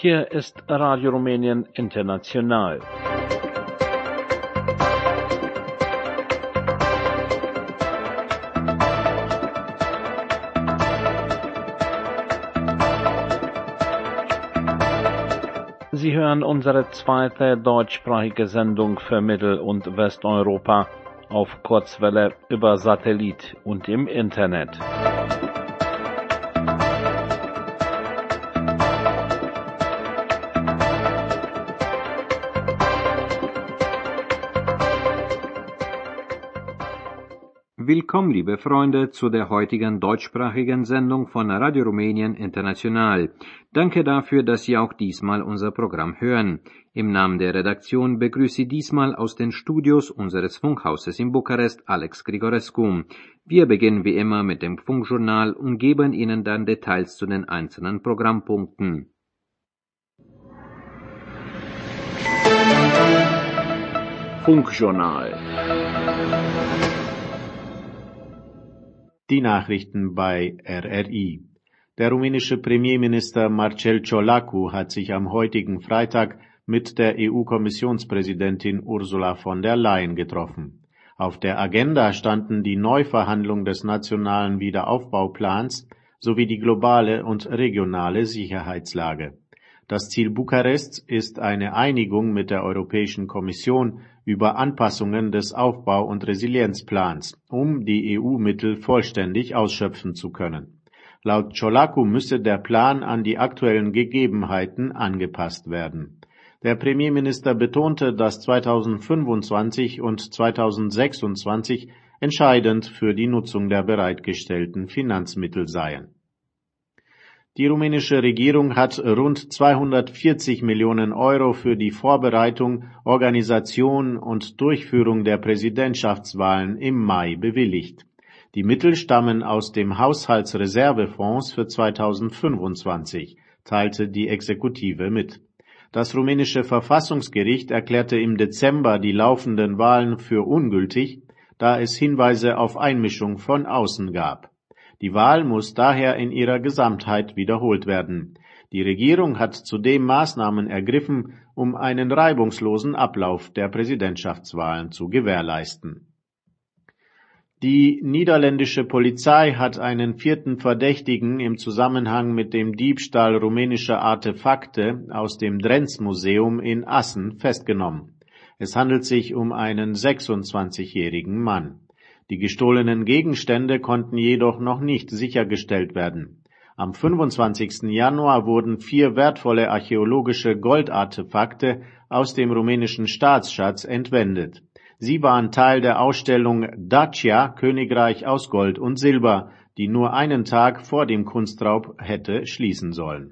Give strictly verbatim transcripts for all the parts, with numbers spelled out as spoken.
Hier ist Radio Rumänien International. Sie hören unsere zweite deutschsprachige Sendung für Mittel- und Westeuropa auf Kurzwelle über Satellit und im Internet. Willkommen, liebe Freunde, zu der heutigen deutschsprachigen Sendung von Radio Rumänien International. Danke dafür, dass Sie auch diesmal unser Programm hören. Im Namen der Redaktion begrüße ich diesmal aus den Studios unseres Funkhauses in Bukarest Alex Grigorescu. Wir beginnen wie immer mit dem Funkjournal und geben Ihnen dann Details zu den einzelnen Programmpunkten. Funkjournal. Die Nachrichten bei R R I. Der rumänische Premierminister Marcel Ciolacu hat sich am heutigen Freitag mit der E U-Kommissionspräsidentin Ursula von der Leyen getroffen. Auf der Agenda standen die Neuverhandlung des nationalen Wiederaufbauplans sowie die globale und regionale Sicherheitslage. Das Ziel Bukarests ist eine Einigung mit der Europäischen Kommission über Anpassungen des Aufbau- und Resilienzplans, um die E U-Mittel vollständig ausschöpfen zu können. Laut Ciolacu müsse der Plan an die aktuellen Gegebenheiten angepasst werden. Der Premierminister betonte, dass zweitausendfünfundzwanzig und zweitausendsechsundzwanzig entscheidend für die Nutzung der bereitgestellten Finanzmittel seien. Die rumänische Regierung hat rund zweihundertvierzig Millionen Euro für die Vorbereitung, Organisation und Durchführung der Präsidentschaftswahlen im Mai bewilligt. Die Mittel stammen aus dem Haushaltsreservefonds für zweitausendfünfundzwanzig, teilte die Exekutive mit. Das rumänische Verfassungsgericht erklärte im Dezember die laufenden Wahlen für ungültig, da es Hinweise auf Einmischung von außen gab. Die Wahl muss daher in ihrer Gesamtheit wiederholt werden. Die Regierung hat zudem Maßnahmen ergriffen, um einen reibungslosen Ablauf der Präsidentschaftswahlen zu gewährleisten. Die niederländische Polizei hat einen vierten Verdächtigen im Zusammenhang mit dem Diebstahl rumänischer Artefakte aus dem Drenz-Museum in Assen festgenommen. Es handelt sich um einen sechsundzwanzigjährigen Mann. Die gestohlenen Gegenstände konnten jedoch noch nicht sichergestellt werden. Am fünfundzwanzigsten Januar wurden vier wertvolle archäologische Goldartefakte aus dem rumänischen Staatsschatz entwendet. Sie waren Teil der Ausstellung Dacia, Königreich aus Gold und Silber, die nur einen Tag vor dem Kunstraub hätte schließen sollen.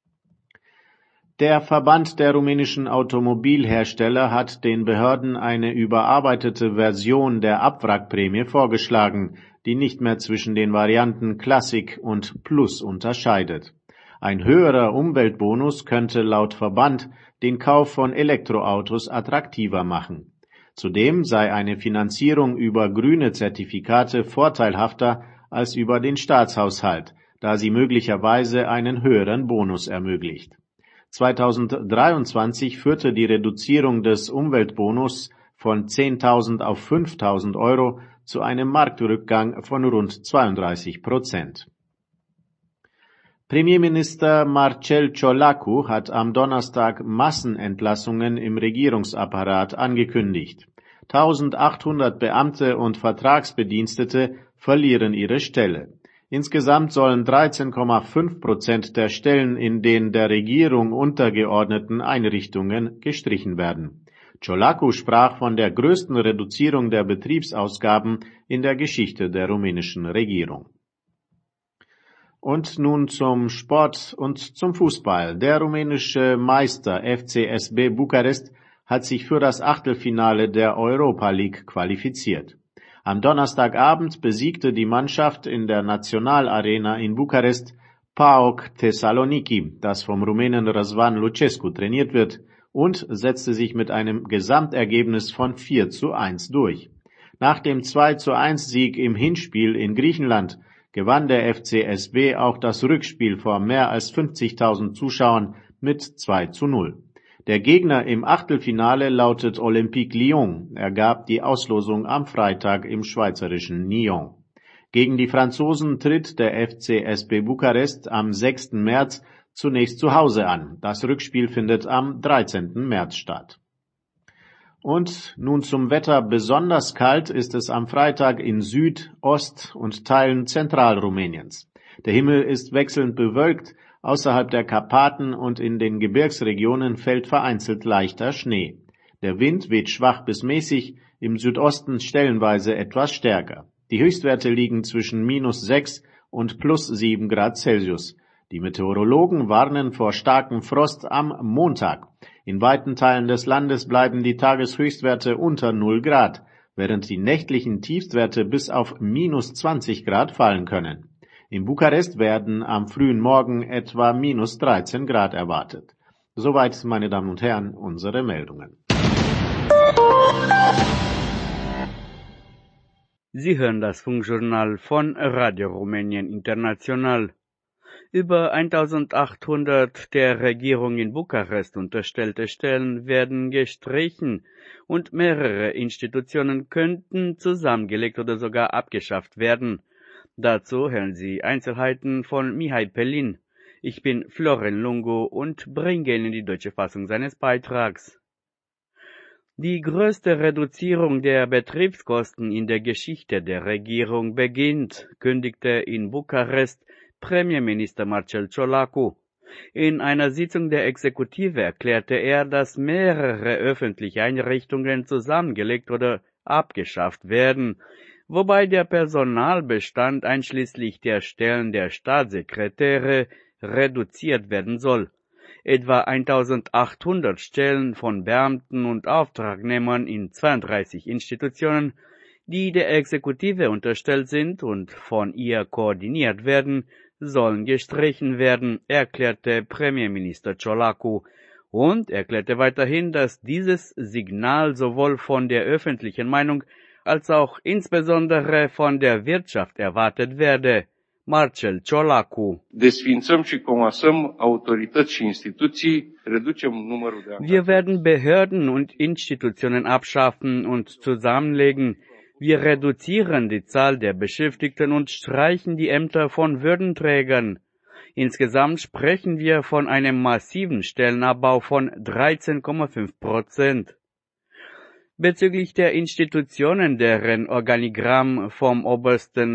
Der Verband der rumänischen Automobilhersteller hat den Behörden eine überarbeitete Version der Abwrackprämie vorgeschlagen, die nicht mehr zwischen den Varianten Classic und Plus unterscheidet. Ein höherer Umweltbonus könnte laut Verband den Kauf von Elektroautos attraktiver machen. Zudem sei eine Finanzierung über grüne Zertifikate vorteilhafter als über den Staatshaushalt, da sie möglicherweise einen höheren Bonus ermöglicht. zweitausenddreiundzwanzig führte die Reduzierung des Umweltbonus von zehntausend auf fünftausend Euro zu einem Marktrückgang von rund zweiunddreißig Prozent. Premierminister Marcel Ciolacu hat am Donnerstag Massenentlassungen im Regierungsapparat angekündigt. eintausendachthundert Beamte und Vertragsbedienstete verlieren ihre Stelle. Insgesamt sollen dreizehn Komma fünf Prozent der Stellen in den der Regierung untergeordneten Einrichtungen gestrichen werden. Ciolacu sprach von der größten Reduzierung der Betriebsausgaben in der Geschichte der rumänischen Regierung. Und nun zum Sport und zum Fußball. Der rumänische Meister F C S B Bukarest hat sich für das Achtelfinale der Europa League qualifiziert. Am Donnerstagabend besiegte die Mannschaft in der Nationalarena in Bukarest PAOK Thessaloniki, das vom Rumänen Răzvan Lucescu trainiert wird, und setzte sich mit einem Gesamtergebnis von vier zu eins durch. Nach dem zwei zu eins Sieg im Hinspiel in Griechenland gewann der F C S B auch das Rückspiel vor mehr als fünfzigtausend Zuschauern mit zwei zu null. Der Gegner im Achtelfinale lautet Olympique Lyon. Er gab die Auslosung am Freitag im schweizerischen Nyon. Gegen die Franzosen tritt der F C S B Bukarest am sechsten März zunächst zu Hause an. Das Rückspiel findet am dreizehnten März statt. Und nun zum Wetter. Besonders kalt ist es am Freitag in Süd-, Ost- und Teilen Zentralrumäniens. Der Himmel ist wechselnd bewölkt, außerhalb der Karpaten und in den Gebirgsregionen fällt vereinzelt leichter Schnee. Der Wind weht schwach bis mäßig, im Südosten stellenweise etwas stärker. Die Höchstwerte liegen zwischen minus sechs und plus sieben Grad Celsius. Die Meteorologen warnen vor starkem Frost am Montag. In weiten Teilen des Landes bleiben die Tageshöchstwerte unter null Grad, während die nächtlichen Tiefstwerte bis auf minus zwanzig Grad fallen können. In Bukarest werden am frühen Morgen etwa minus dreizehn Grad erwartet. Soweit, meine Damen und Herren, unsere Meldungen. Sie hören das Funkjournal von Radio Rumänien International. Über eintausendachthundert der Regierung in Bukarest unterstellte Stellen werden gestrichen und mehrere Institutionen könnten zusammengelegt oder sogar abgeschafft werden. Dazu hören Sie Einzelheiten von Mihai Pelin. Ich bin Florin Lungu und bringe Ihnen die deutsche Fassung seines Beitrags. Die größte Reduzierung der Betriebskosten in der Geschichte der Regierung beginnt, kündigte in Bukarest Premierminister Marcel Ciolacu. In einer Sitzung der Exekutive erklärte er, dass mehrere öffentliche Einrichtungen zusammengelegt oder abgeschafft werden, wobei der Personalbestand einschließlich der Stellen der Staatssekretäre reduziert werden soll. Etwa eintausendachthundert Stellen von Beamten und Auftragnehmern in zweiunddreißig Institutionen, die der Exekutive unterstellt sind und von ihr koordiniert werden, sollen gestrichen werden, erklärte Premierminister Ciolacu und erklärte weiterhin, dass dieses Signal sowohl von der öffentlichen Meinung als auch insbesondere von der Wirtschaft erwartet werde. Marcel Ciolacu. Desființăm și comasăm autorități și instituții, reducem numărul de angajați. Wir werden Behörden und Institutionen abschaffen und zusammenlegen. Wir reduzieren die Zahl der Beschäftigten und streichen die Ämter von Würdenträgern. Insgesamt sprechen wir von einem massiven Stellenabbau von dreizehn Komma fünf Prozent. Bezüglich der Institutionen, deren Organigramm vom obersten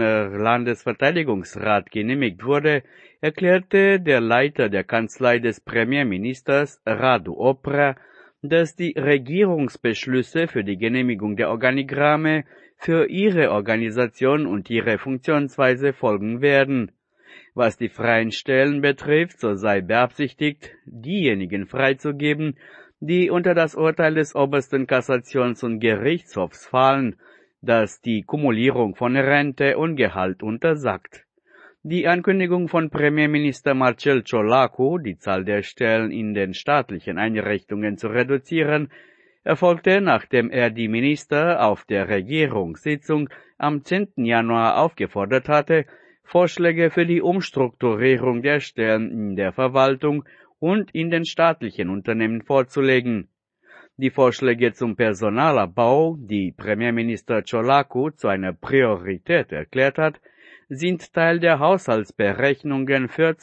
Landesverteidigungsrat genehmigt wurde, erklärte der Leiter der Kanzlei des Premierministers, Radu Oprea, dass die Regierungsbeschlüsse für die Genehmigung der Organigramme für ihre Organisation und ihre Funktionsweise folgen werden. Was die freien Stellen betrifft, so sei beabsichtigt, diejenigen freizugeben, die unter das Urteil des obersten Kassations- und Gerichtshofs fallen, das die Kumulierung von Rente und Gehalt untersagt. Die Ankündigung von Premierminister Marcel Ciolacu, die Zahl der Stellen in den staatlichen Einrichtungen zu reduzieren, erfolgte, nachdem er die Minister auf der Regierungssitzung am zehnten Januar aufgefordert hatte, Vorschläge für die Umstrukturierung der Stellen in der Verwaltung und in den staatlichen Unternehmen vorzulegen. Die Vorschläge zum Personalabbau, die Premierminister Ciolacu zu einer Priorität erklärt hat, sind Teil der Haushaltsberechnungen für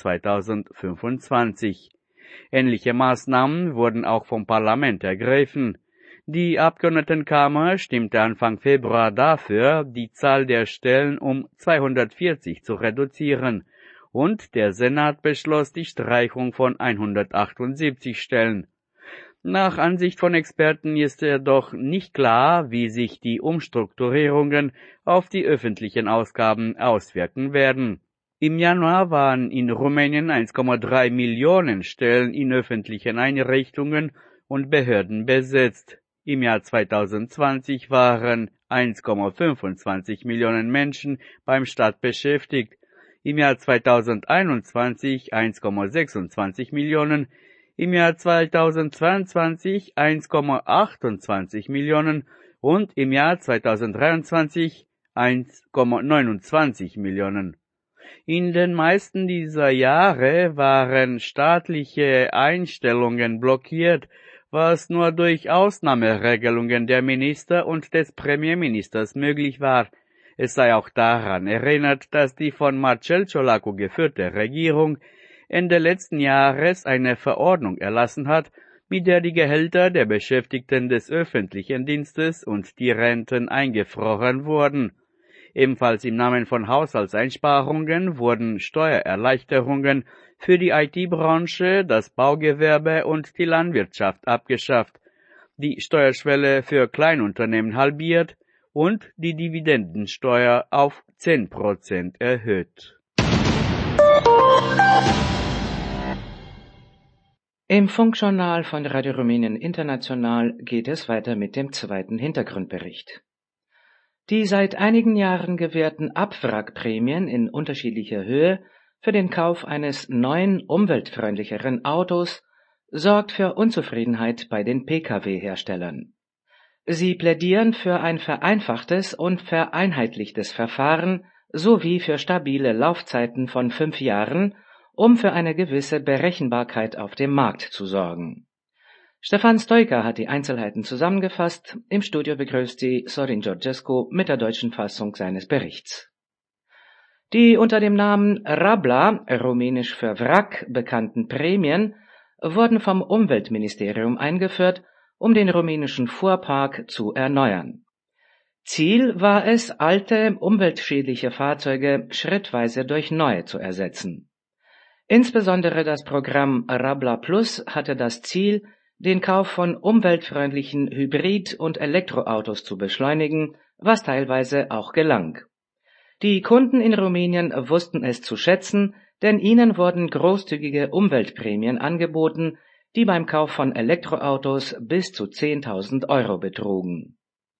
zweitausendfünfundzwanzig. Ähnliche Maßnahmen wurden auch vom Parlament ergriffen. Die Abgeordnetenkammer stimmte Anfang Februar dafür, die Zahl der Stellen um zweihundertvierzig zu reduzieren, und der Senat beschloss die Streichung von hundertachtundsiebzig Stellen. Nach Ansicht von Experten ist jedoch nicht klar, wie sich die Umstrukturierungen auf die öffentlichen Ausgaben auswirken werden. Im Januar waren in Rumänien eins Komma drei Millionen Stellen in öffentlichen Einrichtungen und Behörden besetzt. Im Jahr zweitausendzwanzig waren eins Komma fünfundzwanzig Millionen Menschen beim Staat beschäftigt, im Jahr zweitausendeinundzwanzig eins Komma sechsundzwanzig Millionen, im Jahr zweitausendzweiundzwanzig eins Komma achtundzwanzig Millionen und im Jahr zweitausenddreiundzwanzig eins Komma neunundzwanzig Millionen. In den meisten dieser Jahre waren staatliche Einstellungen blockiert, was nur durch Ausnahmeregelungen der Minister und des Premierministers möglich war. Es sei auch daran erinnert, dass die von Marcel Ciolacu geführte Regierung Ende letzten Jahres eine Verordnung erlassen hat, mit der die Gehälter der Beschäftigten des öffentlichen Dienstes und die Renten eingefroren wurden. Ebenfalls im Namen von Haushaltseinsparungen wurden Steuererleichterungen für die I T-Branche, das Baugewerbe und die Landwirtschaft abgeschafft, die Steuerschwelle für Kleinunternehmen halbiert und die Dividendensteuer auf zehn Prozent erhöht. Im Funkjournal von Radio Rumänien International geht es weiter mit dem zweiten Hintergrundbericht. Die seit einigen Jahren gewährten Abwrackprämien in unterschiedlicher Höhe für den Kauf eines neuen, umweltfreundlicheren Autos sorgt für Unzufriedenheit bei den Pkw-Herstellern. Sie plädieren für ein vereinfachtes und vereinheitlichtes Verfahren sowie für stabile Laufzeiten von fünf Jahren, um für eine gewisse Berechenbarkeit auf dem Markt zu sorgen. Stefan Stoica hat die Einzelheiten zusammengefasst. Im Studio begrüßt sie Sorin Georgescu mit der deutschen Fassung seines Berichts. Die unter dem Namen Rabla, rumänisch für Wrack, bekannten Prämien wurden vom Umweltministerium eingeführt, um den rumänischen Fuhrpark zu erneuern. Ziel war es, alte, umweltschädliche Fahrzeuge schrittweise durch neue zu ersetzen. Insbesondere das Programm Rabla Plus hatte das Ziel, den Kauf von umweltfreundlichen Hybrid- und Elektroautos zu beschleunigen, was teilweise auch gelang. Die Kunden in Rumänien wussten es zu schätzen, denn ihnen wurden großzügige Umweltprämien angeboten, die beim Kauf von Elektroautos bis zu zehntausend Euro betrugen.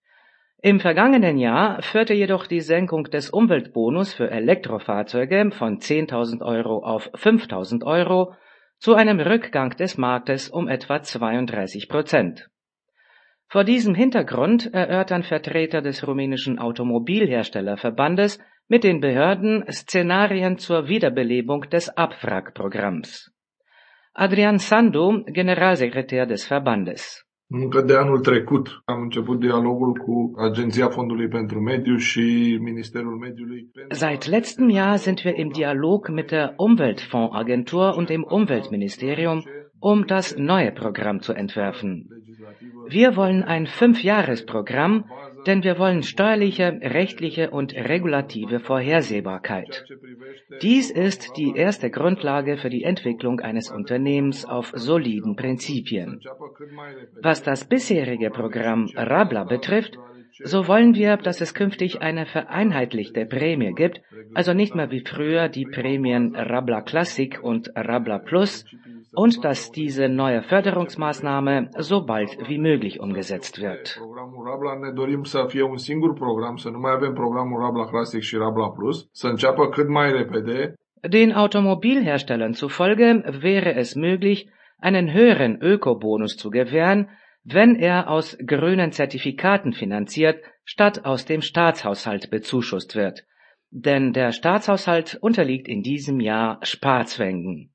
Im vergangenen Jahr führte jedoch die Senkung des Umweltbonus für Elektrofahrzeuge von zehntausend Euro auf fünftausend Euro zu einem Rückgang des Marktes um etwa zweiunddreißig Prozent. Vor diesem Hintergrund erörtern Vertreter des rumänischen Automobilherstellerverbandes mit den Behörden Szenarien zur Wiederbelebung des Abwrackprogramms. Adrian Sandu, Generalsekretär des Verbandes. Încă de anul trecut am început dialogul cu Agenția Fondului pentru Mediu și Ministerul Mediului. Seit letztem Jahr sind wir im Dialog mit der Umweltfondsagentur und dem Umweltministerium, um das neue Programm zu entwerfen. Wir wollen ein Fünfjahresprogramm, denn wir wollen steuerliche, rechtliche und regulative Vorhersehbarkeit. Dies ist die erste Grundlage für die Entwicklung eines Unternehmens auf soliden Prinzipien. Was das bisherige Programm Rabla betrifft, so wollen wir, dass es künftig eine vereinheitlichte Prämie gibt, also nicht mehr wie früher die Prämien Rabla Classic und Rabla Plus, und dass diese neue Förderungsmaßnahme so bald wie möglich umgesetzt wird. Programul Rabla ne dorim să fie un singur program, să nu mai avem programul Rabla Classic și Rabla Plus, să înceapă cât mai repede. Den Automobilherstellern zufolge wäre es möglich, einen höheren Ökobonus zu gewähren, wenn er aus grünen Zertifikaten finanziert, statt aus dem Staatshaushalt bezuschusst wird. Denn der Staatshaushalt unterliegt in diesem Jahr Sparzwängen.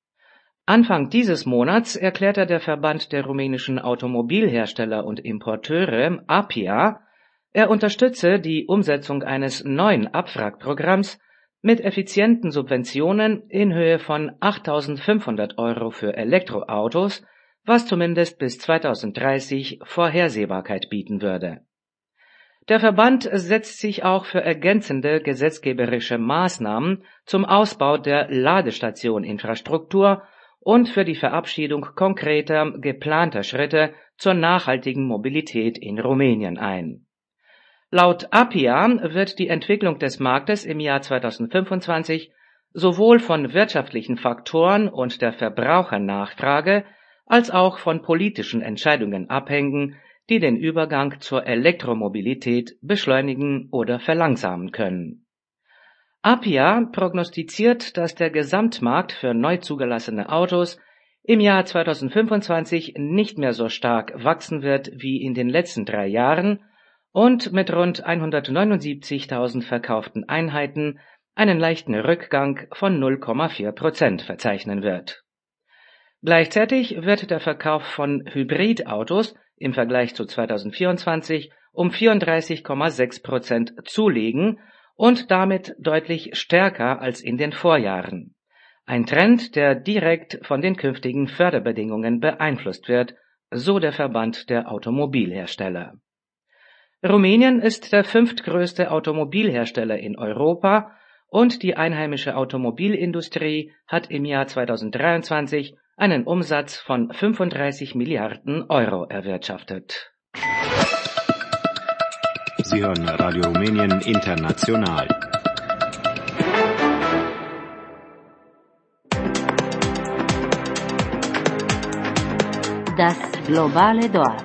Anfang dieses Monats erklärte der Verband der rumänischen Automobilhersteller und Importeure, A P I A, er unterstütze die Umsetzung eines neuen Abwrackprogramms mit effizienten Subventionen in Höhe von achttausendfünfhundert Euro für Elektroautos, was zumindest bis zweitausenddreißig Vorhersehbarkeit bieten würde. Der Verband setzt sich auch für ergänzende gesetzgeberische Maßnahmen zum Ausbau der Ladestationinfrastruktur und für die Verabschiedung konkreter, geplanter Schritte zur nachhaltigen Mobilität in Rumänien ein. Laut A P I A wird die Entwicklung des Marktes im Jahr zweitausendfünfundzwanzig sowohl von wirtschaftlichen Faktoren und der Verbrauchernachfrage als auch von politischen Entscheidungen abhängen, die den Übergang zur Elektromobilität beschleunigen oder verlangsamen können. A P I A prognostiziert, dass der Gesamtmarkt für neu zugelassene Autos im Jahr zweitausendfünfundzwanzig nicht mehr so stark wachsen wird wie in den letzten drei Jahren und mit rund hundertneunundsiebzigtausend verkauften Einheiten einen leichten Rückgang von null Komma vier Prozent verzeichnen wird. Gleichzeitig wird der Verkauf von Hybridautos im Vergleich zu zweitausendvierundzwanzig um vierunddreißig Komma sechs Prozent zulegen und damit deutlich stärker als in den Vorjahren. Ein Trend, der direkt von den künftigen Förderbedingungen beeinflusst wird, so der Verband der Automobilhersteller. Rumänien ist der fünftgrößte Automobilhersteller in Europa und die einheimische Automobilindustrie hat im Jahr zweitausenddreiundzwanzig einen Umsatz von fünfunddreißig Milliarden Euro erwirtschaftet. Sie hören Radio Rumänien International. Das globale Dorf.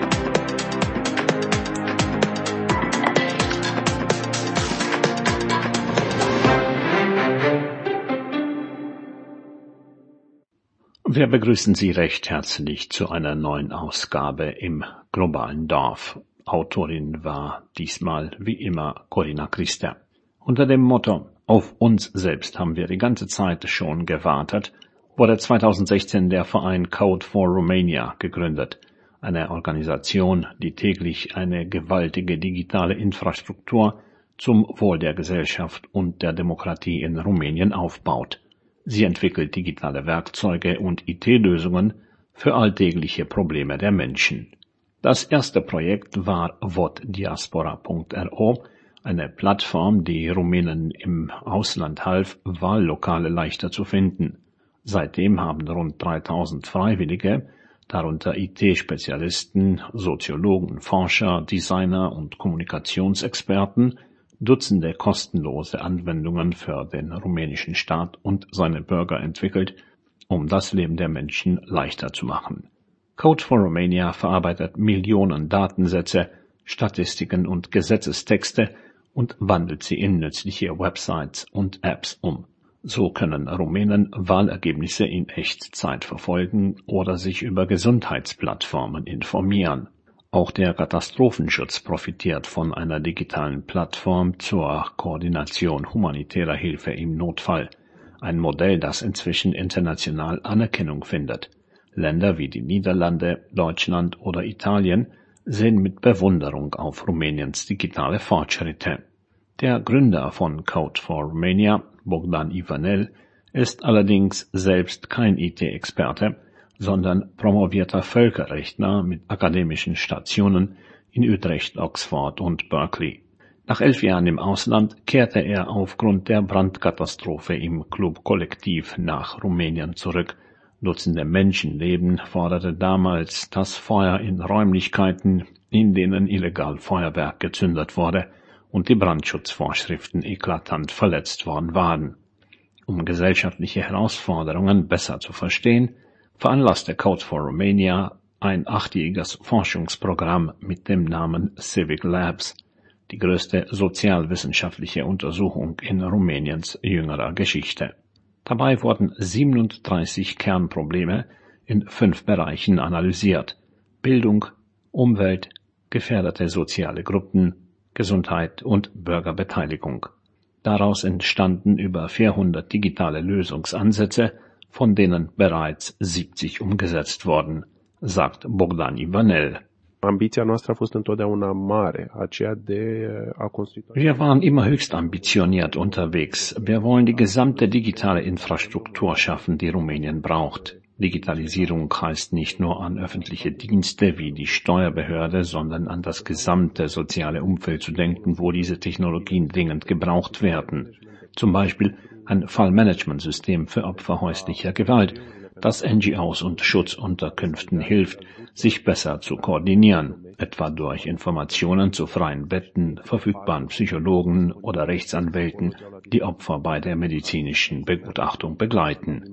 Wir begrüßen Sie recht herzlich zu einer neuen Ausgabe im globalen Dorf. Autorin war diesmal wie immer Corina Christa. Unter dem Motto „Auf uns selbst" haben wir die ganze Zeit schon gewartet, wurde zweitausendsechzehn der Verein Code for Romania gegründet, eine Organisation, die täglich eine gewaltige digitale Infrastruktur zum Wohl der Gesellschaft und der Demokratie in Rumänien aufbaut. Sie entwickelt digitale Werkzeuge und I T-Lösungen für alltägliche Probleme der Menschen. Das erste Projekt war votdiaspora punkt ro, eine Plattform, die Rumänen im Ausland half, Wahllokale leichter zu finden. Seitdem haben rund dreitausend Freiwillige, darunter I T-Spezialisten, Soziologen, Forscher, Designer und Kommunikationsexperten, Dutzende kostenlose Anwendungen für den rumänischen Staat und seine Bürger entwickelt, um das Leben der Menschen leichter zu machen. Code for Romania verarbeitet Millionen Datensätze, Statistiken und Gesetzestexte und wandelt sie in nützliche Websites und Apps um. So können Rumänen Wahlergebnisse in Echtzeit verfolgen oder sich über Gesundheitsplattformen informieren. Auch der Katastrophenschutz profitiert von einer digitalen Plattform zur Koordination humanitärer Hilfe im Notfall, ein Modell, das inzwischen international Anerkennung findet. Länder wie die Niederlande, Deutschland oder Italien sehen mit Bewunderung auf Rumäniens digitale Fortschritte. Der Gründer von Code for Romania, Bogdan Ivanel, ist allerdings selbst kein I T-Experte, sondern promovierter Völkerrechtler mit akademischen Stationen in Utrecht, Oxford und Berkeley. Nach elf Jahren im Ausland kehrte er aufgrund der Brandkatastrophe im Club Kollektiv nach Rumänien zurück. Dutzende Menschenleben forderte damals das Feuer in Räumlichkeiten, in denen illegal Feuerwerk gezündet wurde und die Brandschutzvorschriften eklatant verletzt worden waren. Um gesellschaftliche Herausforderungen besser zu verstehen, veranlasste Code for Romania ein achtjähriges Forschungsprogramm mit dem Namen Civic Labs, die größte sozialwissenschaftliche Untersuchung in Rumäniens jüngerer Geschichte. Dabei wurden siebenunddreißig Kernprobleme in fünf Bereichen analysiert: Bildung, Umwelt, gefährdete soziale Gruppen, Gesundheit und Bürgerbeteiligung. Daraus entstanden über vierhundert digitale Lösungsansätze, von denen bereits siebzig umgesetzt wurden, sagt Bogdan Ivanel. Ambiția noastră a fost întotdeauna mare, aceea de a construi. Wir waren immer höchst ambitioniert unterwegs. Wir wollen die gesamte digitale Infrastruktur schaffen, die Rumänien braucht. Digitalisierung heißt nicht nur an öffentliche Dienste wie die Steuerbehörde, sondern an das gesamte soziale Umfeld zu denken, wo diese Technologien dringend gebraucht werden. Zum Beispiel ein Fallmanagementsystem für Opfer häuslicher Gewalt, das N G Os und Schutzunterkünften hilft, sich besser zu koordinieren, etwa durch Informationen zu freien Betten, verfügbaren Psychologen oder Rechtsanwälten, die Opfer bei der medizinischen Begutachtung begleiten.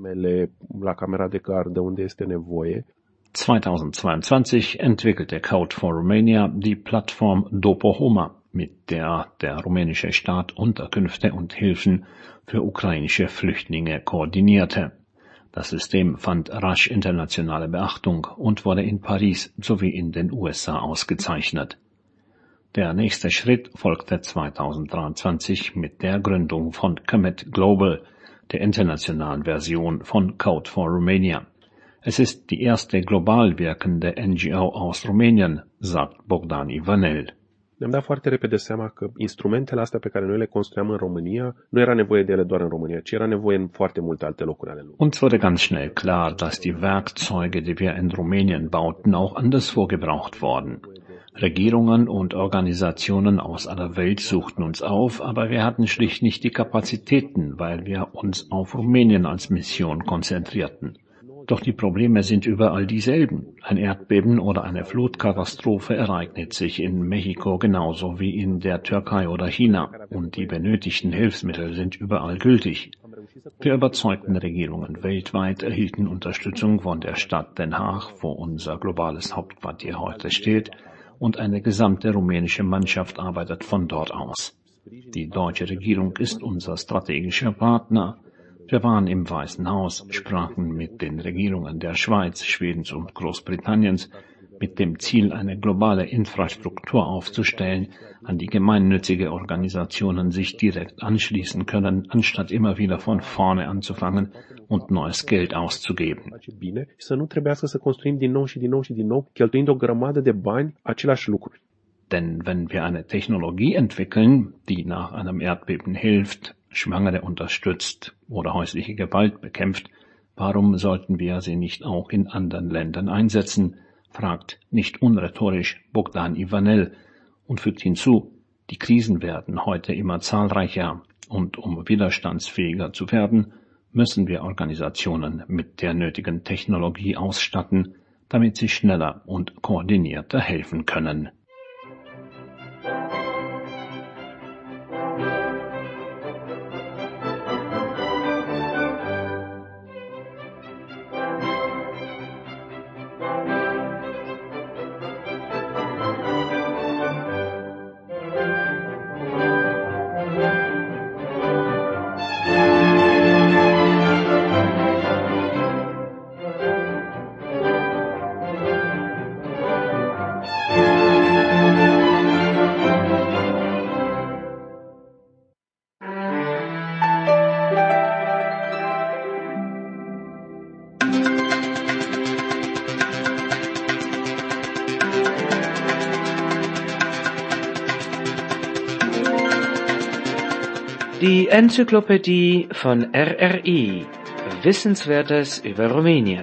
zweitausendzweiundzwanzig entwickelte Code for Romania die Plattform Dopohoma, mit der der rumänische Staat Unterkünfte und Hilfen für ukrainische Flüchtlinge koordinierte. Das System fand rasch internationale Beachtung und wurde in Paris sowie in den U S A ausgezeichnet. Der nächste Schritt folgte zweitausenddreiundzwanzig mit der Gründung von Commit Global, der internationalen Version von Code for Romania. Es ist die erste global wirkende N G O aus Rumänien, sagt Bogdan Ivanel. Ne-am dat foarte repede seama că instrumentele astea pe care noi le construiam în România, nu era nevoie de ele doar în România, ci era nevoie în foarte multe alte locuri ale lumii. Uns wurde ganz schnell klar, dass die Werkzeuge, die wir in Rumänien bauten, auch anderswo gebraucht wurden. Regierungen und Organisationen aus aller Welt suchten uns auf, aber wir hatten schlicht nicht die Kapazitäten, weil wir uns auf Rumänien als Mission konzentrierten. Doch die Probleme sind überall dieselben. Ein Erdbeben oder eine Flutkatastrophe ereignet sich in Mexiko genauso wie in der Türkei oder China, und die benötigten Hilfsmittel sind überall gültig. Wir überzeugten Regierungen weltweit, erhielten Unterstützung von der Stadt Den Haag, wo unser globales Hauptquartier heute steht, und eine gesamte rumänische Mannschaft arbeitet von dort aus. Die deutsche Regierung ist unser strategischer Partner. Wir waren im Weißen Haus, sprachen mit den Regierungen der Schweiz, Schwedens und Großbritanniens mit dem Ziel, eine globale Infrastruktur aufzustellen, an die gemeinnützige Organisationen sich direkt anschließen können, anstatt immer wieder von vorne anzufangen und neues Geld auszugeben. Bine, și să nu trebuiască să construim din nou și din nou și din nou, cheltuind o grămadă de bani aceleași lucruri. Denn wenn wir eine Technologie entwickeln, die nach einem Erdbeben hilft, Schwangere unterstützt oder häusliche Gewalt bekämpft, warum sollten wir sie nicht auch in anderen Ländern einsetzen, fragt nicht unrhetorisch Bogdan Ivanel und fügt hinzu, die Krisen werden heute immer zahlreicher und um widerstandsfähiger zu werden, müssen wir Organisationen mit der nötigen Technologie ausstatten, damit sie schneller und koordinierter helfen können. Die Enzyklopädie von R R I. Wissenswertes über Rumänien.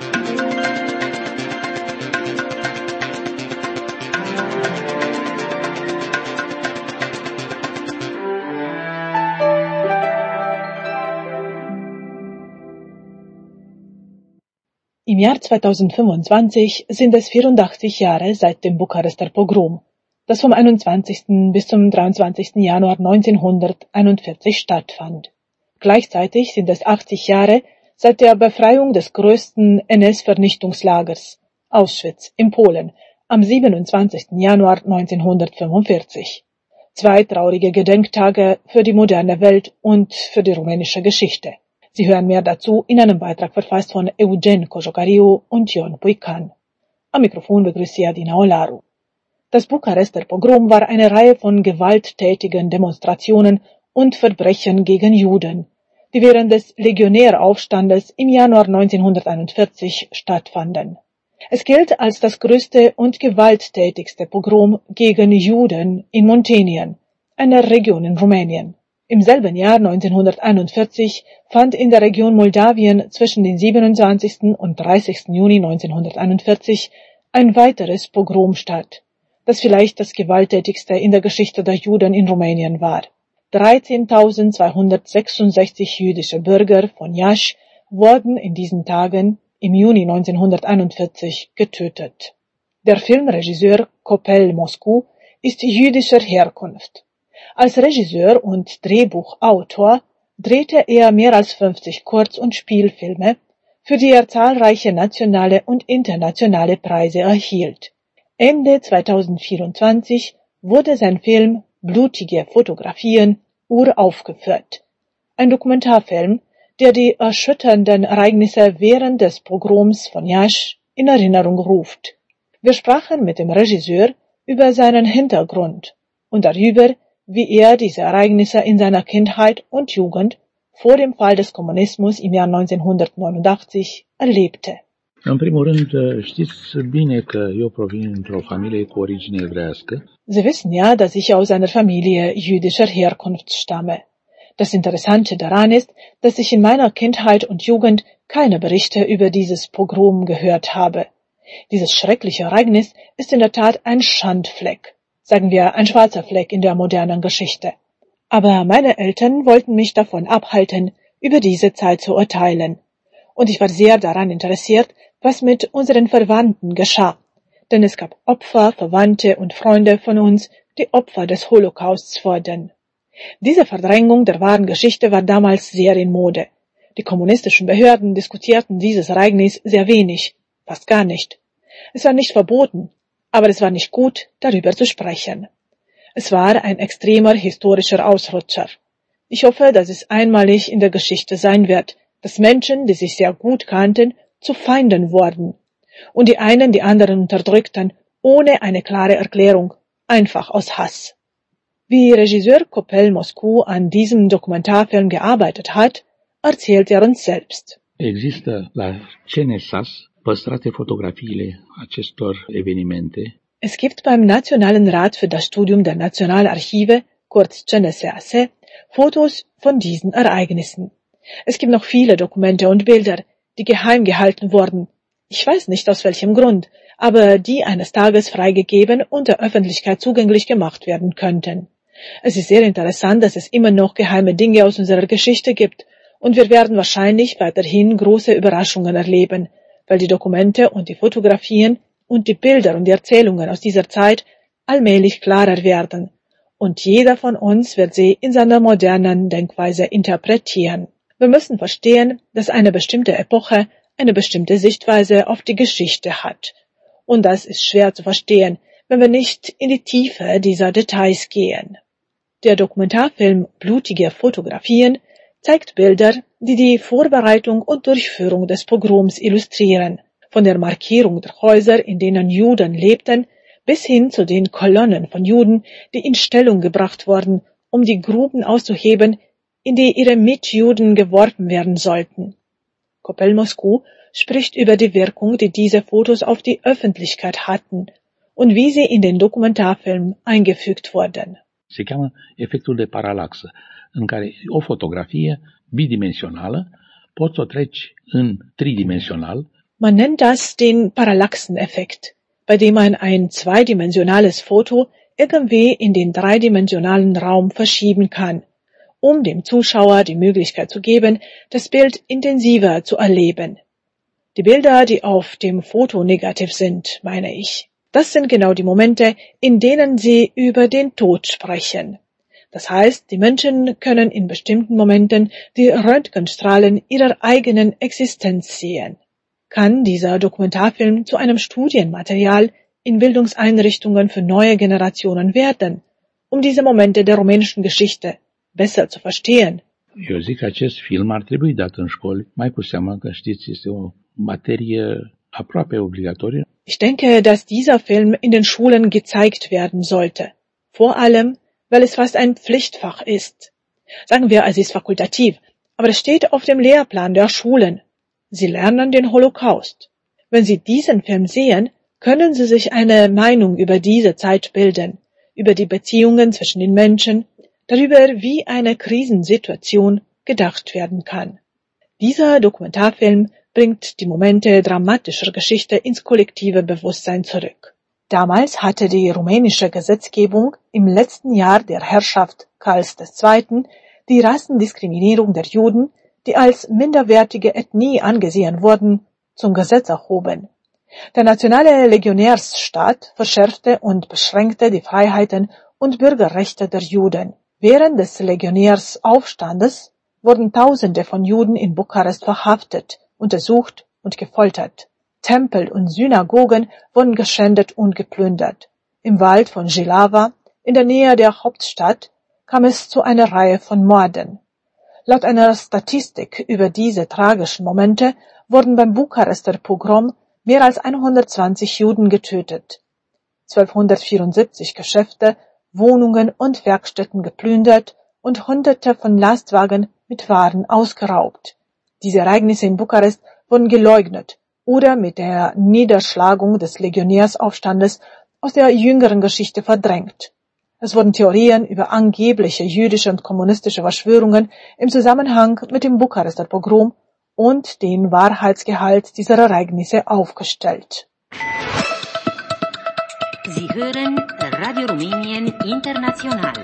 Im Jahr zweitausendfünfundzwanzig sind es vierundachtzig Jahre seit dem Bukarester Pogrom, das vom einundzwanzigsten bis zum dreiundzwanzigsten Januar neunzehnhunderteinundvierzig stattfand. Gleichzeitig sind es achtzig Jahre seit der Befreiung des größten N S-Vernichtungslagers, Auschwitz, in Polen, am siebenundzwanzigsten Januar neunzehnhundertfünfundvierzig. Zwei traurige Gedenktage für die moderne Welt und für die rumänische Geschichte. Sie hören mehr dazu in einem Beitrag verfasst von Eugen Cojocariu und Ion Puican. Am Mikrofon begrüßt sie Adina Olaru. Das Bukarester Pogrom war eine Reihe von gewalttätigen Demonstrationen und Verbrechen gegen Juden, die während des Legionäraufstandes im Januar neunzehnhunderteinundvierzig stattfanden. Es gilt als das größte und gewalttätigste Pogrom gegen Juden in Muntenien, einer Region in Rumänien. Im selben Jahr neunzehnhunderteinundvierzig fand in der Region Moldawien zwischen dem siebenundzwanzigsten und dreißigsten Juni neunzehnhunderteinundvierzig ein weiteres Pogrom statt, das vielleicht das gewalttätigste in der Geschichte der Juden in Rumänien war. dreizehntausendzweihundertsechsundsechzig jüdische Bürger von Iași wurden in diesen Tagen im Juni neunzehnhunderteinundvierzig getötet. Der Filmregisseur Copel Moscu ist jüdischer Herkunft. Als Regisseur und Drehbuchautor drehte er mehr als fünfzig Kurz- und Spielfilme, für die er zahlreiche nationale und internationale Preise erhielt. Ende zweitausendvierundzwanzig wurde sein Film Blutige Fotografien uraufgeführt. Ein Dokumentarfilm, der die erschütternden Ereignisse während des Pogroms von Iași in Erinnerung ruft. Wir sprachen mit dem Regisseur über seinen Hintergrund und darüber, wie er diese Ereignisse in seiner Kindheit und Jugend vor dem Fall des Kommunismus im Jahr neunzehnhundertneunundachtzig erlebte. În primul rând, știți bine că eu provin într-o familie cu origine evrească. Sie wissen ja, dass ich aus einer Familie jüdischer Herkunft stamme. Das Interessante daran ist, dass ich in meiner Kindheit und Jugend keine Berichte über dieses Pogrom gehört habe. Dieses schreckliche Ereignis ist in der Tat ein Schandfleck, sagen wir ein schwarzer Fleck in der modernen Geschichte. Aber meine Eltern wollten mich davon abhalten, über diese Zeit zu urteilen. Und ich war sehr daran interessiert, was mit unseren Verwandten geschah. Denn es gab Opfer, Verwandte und Freunde von uns, die Opfer des Holocausts wurden. Diese Verdrängung der wahren Geschichte war damals sehr in Mode. Die kommunistischen Behörden diskutierten dieses Ereignis sehr wenig, fast gar nicht. Es war nicht verboten, aber es war nicht gut, darüber zu sprechen. Es war ein extremer historischer Ausrutscher. Ich hoffe, dass es einmalig in der Geschichte sein wird, dass Menschen, die sich sehr gut kannten, zu Feinden wurden und die einen die anderen unterdrückten, ohne eine klare Erklärung, einfach aus Hass. Wie Regisseur Copel Moscu an diesem Dokumentarfilm gearbeitet hat, erzählt er uns selbst. Există la C N S A S păstrate fotografiile acestor evenimente. Es gibt beim Nationalen Rat für das Studium der Nationalarchive, kurz C N S A S, Fotos von diesen Ereignissen. Es gibt noch viele Dokumente und Bilder, die geheim gehalten wurden. Ich weiß nicht aus welchem Grund, aber die eines Tages freigegeben und der Öffentlichkeit zugänglich gemacht werden könnten. Es ist sehr interessant, dass es immer noch geheime Dinge aus unserer Geschichte gibt, und wir werden wahrscheinlich weiterhin große Überraschungen erleben, weil die Dokumente und die Fotografien und die Bilder und die Erzählungen aus dieser Zeit allmählich klarer werden, und jeder von uns wird sie in seiner modernen Denkweise interpretieren. Wir müssen verstehen, dass eine bestimmte Epoche eine bestimmte Sichtweise auf die Geschichte hat. Und das ist schwer zu verstehen, wenn wir nicht in die Tiefe dieser Details gehen. Der Dokumentarfilm Blutige Fotografien zeigt Bilder, die die Vorbereitung und Durchführung des Pogroms illustrieren, von der Markierung der Häuser, in denen Juden lebten, bis hin zu den Kolonnen von Juden, die in Stellung gebracht wurden, um die Gruben auszuheben, in die ihre Mitjuden geworfen werden sollten. Copel Moscu spricht über die Wirkung, die diese Fotos auf die Öffentlichkeit hatten und wie sie in den Dokumentarfilm eingefügt wurden. Se cheamă efectul de paralaxă, în care o fotografie bidimensională poți o treci în tridimensional. Man nennt das den Parallaxeneffekt, bei dem man ein zweidimensionales Foto irgendwie in den dreidimensionalen Raum verschieben kann, um dem Zuschauer die Möglichkeit zu geben, das Bild intensiver zu erleben. Die Bilder, die auf dem Foto negativ sind, meine ich. Das sind genau die Momente, in denen sie über den Tod sprechen. Das heißt, die Menschen können in bestimmten Momenten die Röntgenstrahlen ihrer eigenen Existenz sehen. Kann dieser Dokumentarfilm zu einem Studienmaterial in Bildungseinrichtungen für neue Generationen werden, um diese Momente der rumänischen Geschichte besser zu verstehen? Eu zic că acest film ar trebui dat în școli, mai cu seamă că, știți, este o materie aproape obligatorie. Ich denke, dass dieser Film in den Schulen gezeigt werden sollte. Vor allem, weil es fast ein Pflichtfach ist. Sagen wir, es ist fakultativ, aber es steht auf dem Lehrplan der Schulen. Sie lernen den Holocaust. Wenn Sie diesen Film sehen, können Sie sich eine Meinung über diese Zeit bilden, über die Beziehungen zwischen den Menschen, darüber, wie eine Krisensituation gedacht werden kann. Dieser Dokumentarfilm bringt die Momente dramatischer Geschichte ins kollektive Bewusstsein zurück. Damals hatte die rumänische Gesetzgebung im letzten Jahr der Herrschaft Karls der Zweiten die Rassendiskriminierung der Juden, die als minderwertige Ethnie angesehen wurden, zum Gesetz erhoben. Der nationale Legionärsstaat verschärfte und beschränkte die Freiheiten und Bürgerrechte der Juden. Während des Legionärsaufstandes wurden Tausende von Juden in Bukarest verhaftet, untersucht und gefoltert. Tempel und Synagogen wurden geschändet und geplündert. Im Wald von Jihlava, in der Nähe der Hauptstadt, kam es zu einer Reihe von Morden. Laut einer Statistik über diese tragischen Momente wurden beim Bukarester Pogrom mehr als hundertzwanzig Juden getötet. zwölfhundertvierundsiebzig Geschäfte, Wohnungen und Werkstätten geplündert und Hunderte von Lastwagen mit Waren ausgeraubt. Diese Ereignisse in Bukarest wurden geleugnet oder mit der Niederschlagung des Legionärsaufstandes aus der jüngeren Geschichte verdrängt. Es wurden Theorien über angebliche jüdische und kommunistische Verschwörungen im Zusammenhang mit dem Bukarester Pogrom und den Wahrheitsgehalt dieser Ereignisse aufgestellt. Sie hören Radio Rumänien International.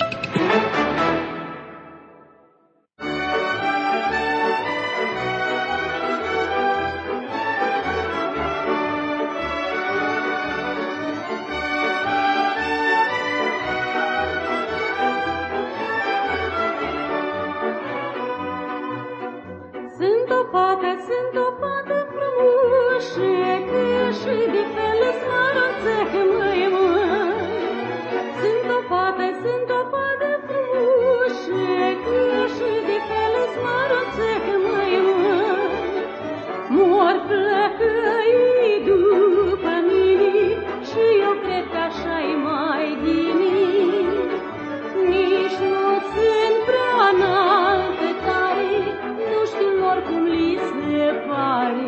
Sunt o fată, sunt o fată frumușă, că și de felul smarățăcă, măi, măi. Sunt o fată, sunt o fată frumușă, că și de felul smarățăcă, măi, măi. Mor plăcăi după mine și eu cred că așa-i mai bine. Nici nu sunt prea înaltă tare, nu știu lor cum li se pare.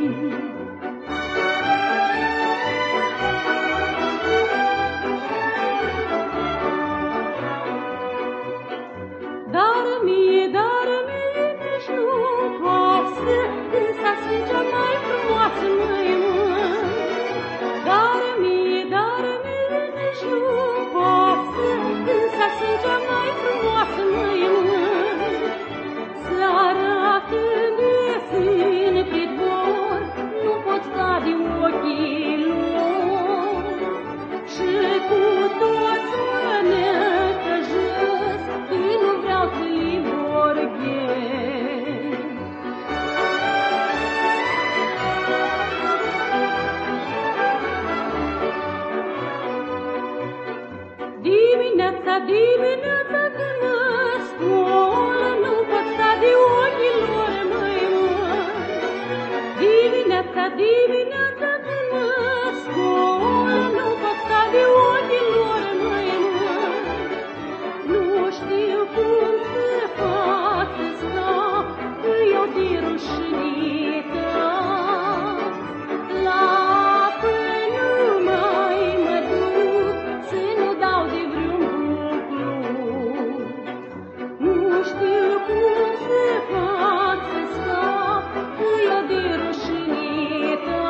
Dar mie, dar mie nici nu-mi pasă, însă sunt cea mai frumoasă, măi, măi. Dar mie, dar mie nici nu-mi pasă, însă sunt cea mai frumoasă, măi, măi. Seara când ies în pridvor, nu pot sta de ochii lor. Și cu toți mă necăjesc, când nu vreau să-i vorbesc. Dimineața, dimineața când mă scolă, nu pot sta de ochii lor, măi, măi. Dimineața, dimineața când mă scolă, nu pot sta de ochii lor, măi, măi. Nu știu cum să fac să stau, că eu de rușinită. La până mai mă duc, să nu dau de vreun bucluc. Nu știu cum să fac să scap, că eu de rușinită.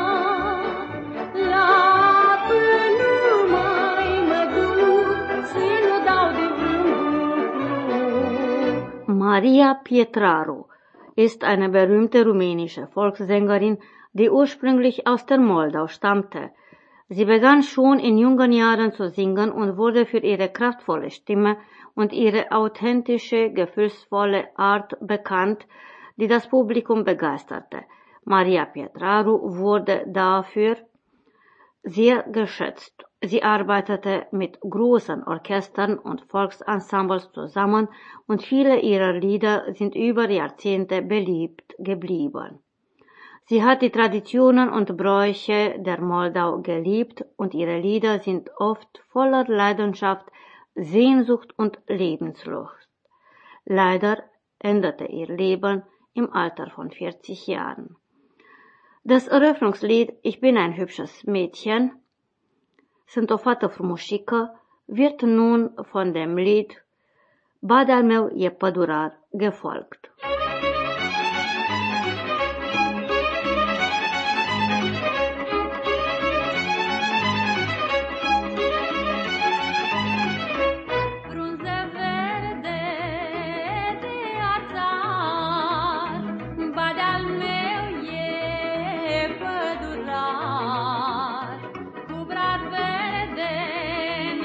La până mai mă duc, să nu dau de vreun bucluc. Maria Pietraru ist eine berühmte rumänische Volkssängerin, die ursprünglich aus der Moldau stammte. Sie begann schon in jungen Jahren zu singen und wurde für ihre kraftvolle Stimme und ihre authentische, gefühlsvolle Art bekannt, die das Publikum begeisterte. Maria Pietraru wurde dafür sehr geschätzt. Sie arbeitete mit großen Orchestern und Volksensembles zusammen und viele ihrer Lieder sind über Jahrzehnte beliebt geblieben. Sie hat die Traditionen und Bräuche der Moldau geliebt und ihre Lieder sind oft voller Leidenschaft, Sehnsucht und Lebenslust. Leider endete ihr Leben im Alter von vierzig Jahren. Das Eröffnungslied Ich bin ein hübsches Mädchen, Sunt o fată frumușică, wird nun von dem Lied Ba de-al meu e pădurar gefolgt.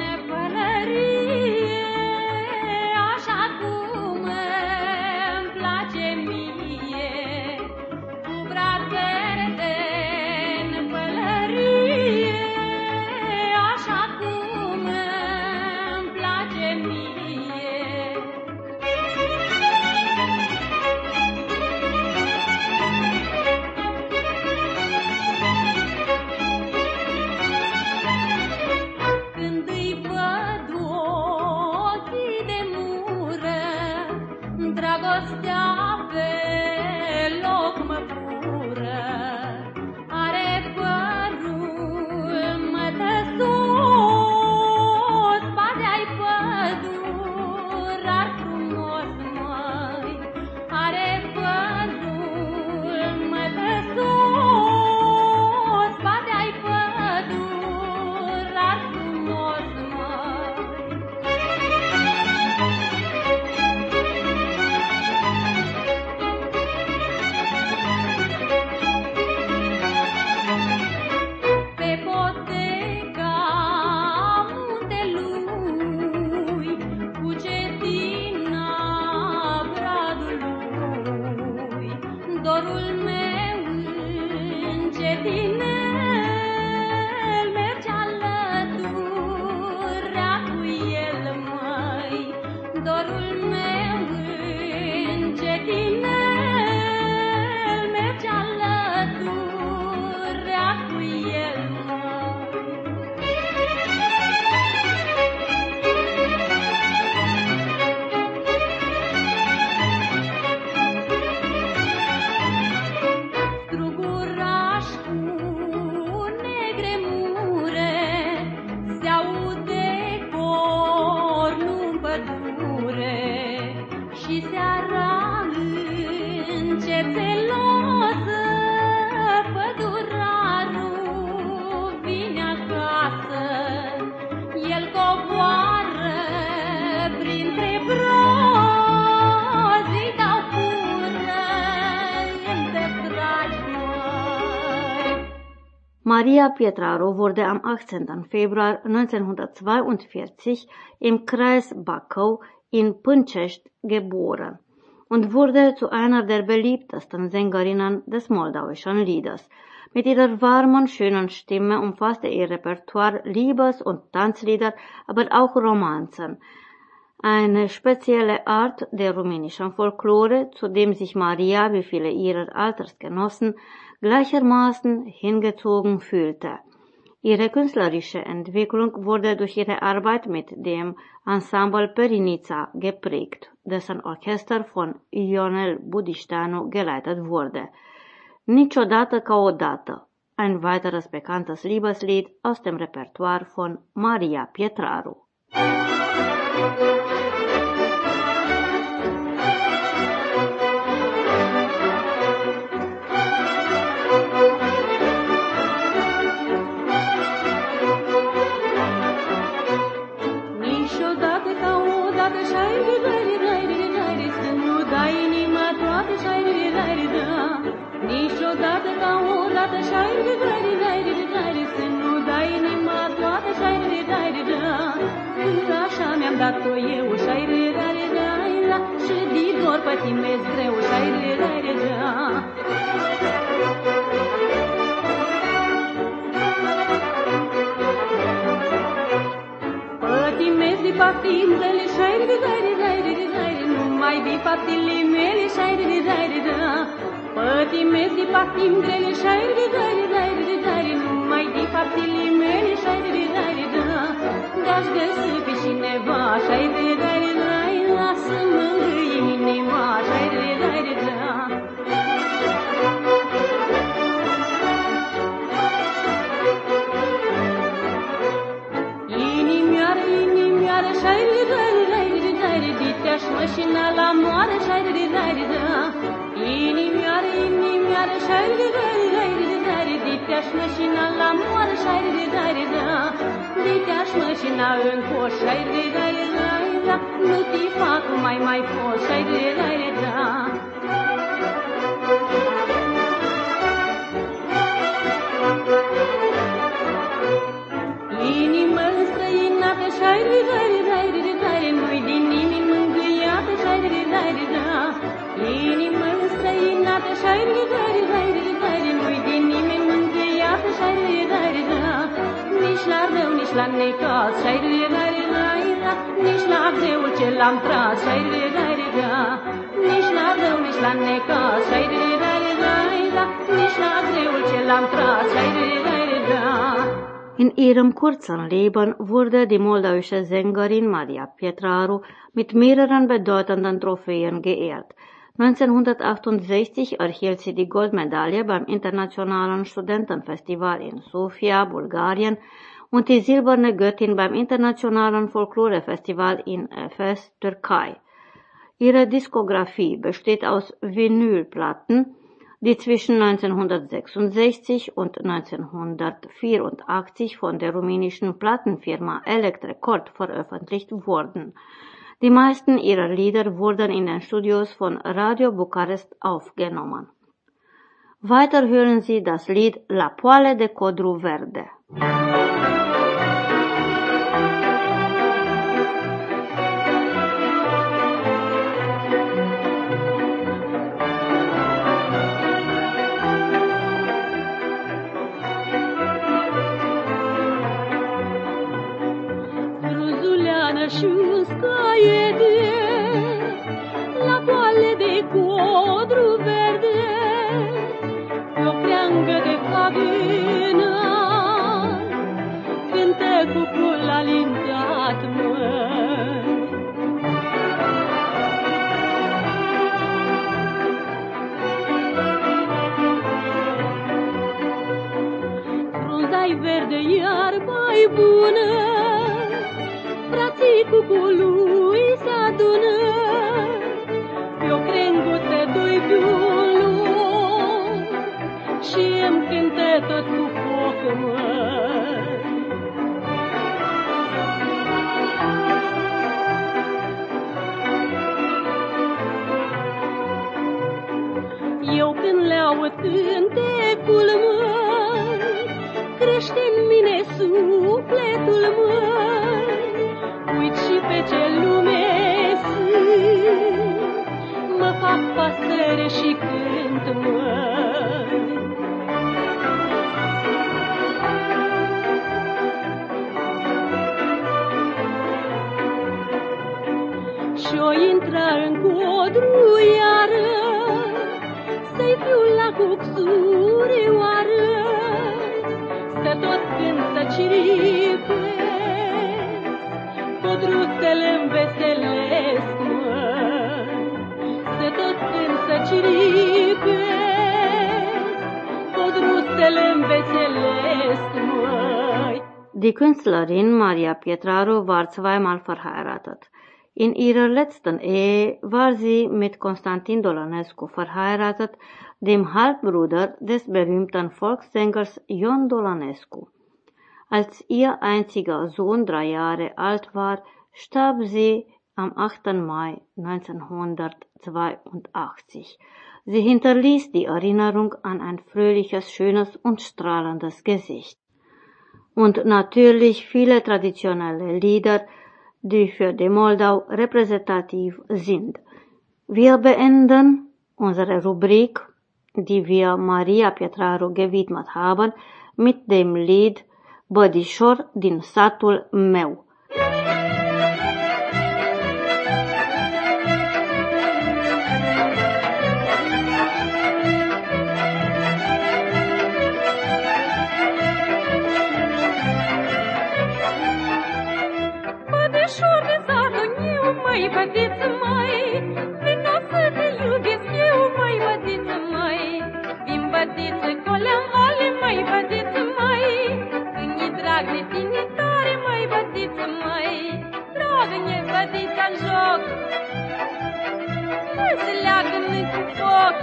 Așa cum îmi Maria Pietraru wurde am achtzehnten Februar neunzehnhundertzweiundvierzig im Kreis Bacău in Pâncești geboren und wurde zu einer der beliebtesten Sängerinnen des moldauischen Liedes. Mit ihrer warmen, schönen Stimme umfasste ihr Repertoire Liebes- und Tanzlieder, aber auch Romanzen. Eine spezielle Art der rumänischen Folklore, zu dem sich Maria wie viele ihrer Altersgenossen gleichermaßen hingezogen fühlte. Ihre künstlerische Entwicklung wurde durch ihre Arbeit mit dem Ensemble Perinița geprägt, dessen Orchester von Ionel Budișteanu geleitet wurde. Niciodată ca odată, ein weiteres bekanntes Liebeslied aus dem Repertoire von Maria Pietraru. Niciodată ca odată și-ai ridări, ridări, ridări, să nu dai inima toată și-ai ridări, da. Niciodată ca odată și-ai ridări, ridări, ridări, să nu dai inima toată și-ai ridări, da. Așa mi-am dat-o eu și-ai ridări, da, da, și din dor pătimez greu și-ai ridări, da. Pătimez din patimele și-ai ridări, ridări, ridări, numai din patile mele și-ai ridări, da. Pătimez din patimele și-ai ridări, ridări, ridări, numai din patile mele și-ai ridări, da. De-aș găsi pe cineva și-ai ridări, da, lasă-mă inima și-ai ridări, da. Inimioară, inimioară și-ai ridări, ridări, ridări, dite-aș mășina la moară și-ai ridări, da. Inimioară, inimioară și-ai ridări, ridări, ridări, dite-aș mășina la moară și-ai ridări, da. Dite-aș mășina în coș și-ai ridări, da, da, nu te fac mai mai foș și-ai ridări, da. Inimă înstrăinată și-ai ridări, ridări, ridări, nu-i din nimeni mângâiată și-ai ridări, da. Inimă înstrăinată și-ai ridări, ridări, ridări, nu-i din nimeni mângâiată și-ai ridări, da. Nici la rău, nici la necaz și-ai ridări, da, da, nici la greul ce l-am tras și-ai ridări, da. Nici la rău, nici la necaz și-ai ridări, da, da, nici la greul ce l-am tras și-ai ridări, da. In ihrem kurzen Leben wurde die moldauische Sängerin Maria Pietraru mit mehreren bedeutenden Trophäen geehrt. neunzehnhundertachtundsechzig erhielt sie die Goldmedaille beim Internationalen Studentenfestival in Sofia, Bulgarien, und die Silberne Göttin beim Internationalen Folklorefestival in Efes, Türkei. Ihre Diskografie besteht aus Vinylplatten, die zwischen neunzehnhundertsechsundsechzig und neunzehnhundertvierundachtzig von der rumänischen Plattenfirma Electrecord veröffentlicht wurden. Die meisten ihrer Lieder wurden in den Studios von Radio Bukarest aufgenommen. Weiter hören Sie das Lied La Poale de Codru Verde. Și un scaiete la poale de codru verde, pe o creangă de cabină, cântă cucul alintat măi. Frunza-i verde, iarba-i bună, frații cucului se adună, pe o crenguță doi violoni, și îmi cântă tot cu foc, măi. Eu când le aud cântecul, măi, sufletul măi, uit și pe ce lume sunt, mă fac pasăre și cânt, măi. Și-o intră în codru iară, să-i fiu la cuxurioară, să tot când să ciripesc, codruțele înveselesc, măi. Să tot când să ciripesc, codruțele înveselesc, măi. Die Künstlerin Maria Pietraru war zweimal verheiratet. In ihrer letzten Ehe war sie mit Constantin Dolanescu verheiratet, dem Halbbruder des berühmten Volkssängers Ion Dolanescu. Als ihr einziger Sohn drei Jahre alt war, starb sie am achten Mai neunzehnhundertzweiundachtzig. Sie hinterließ die Erinnerung an ein fröhliches, schönes und strahlendes Gesicht. Und natürlich viele traditionelle Lieder, die für die Moldau repräsentativ sind. Wir beenden unsere Rubrik, die wir Maria Pietraru gewidmet haben, mit dem Lied Bădișor din satul meu. Măi, bădiță, măi, vino să te iubesc eu, măi, bădiță, măi. Vin, bădiță, colea-n vale, măi, bădiță, măi. Când-i drag de tine tare, măi, bădiță, măi. Dragă-ne, bădița-n joc, hai să leagă-ne cu foc.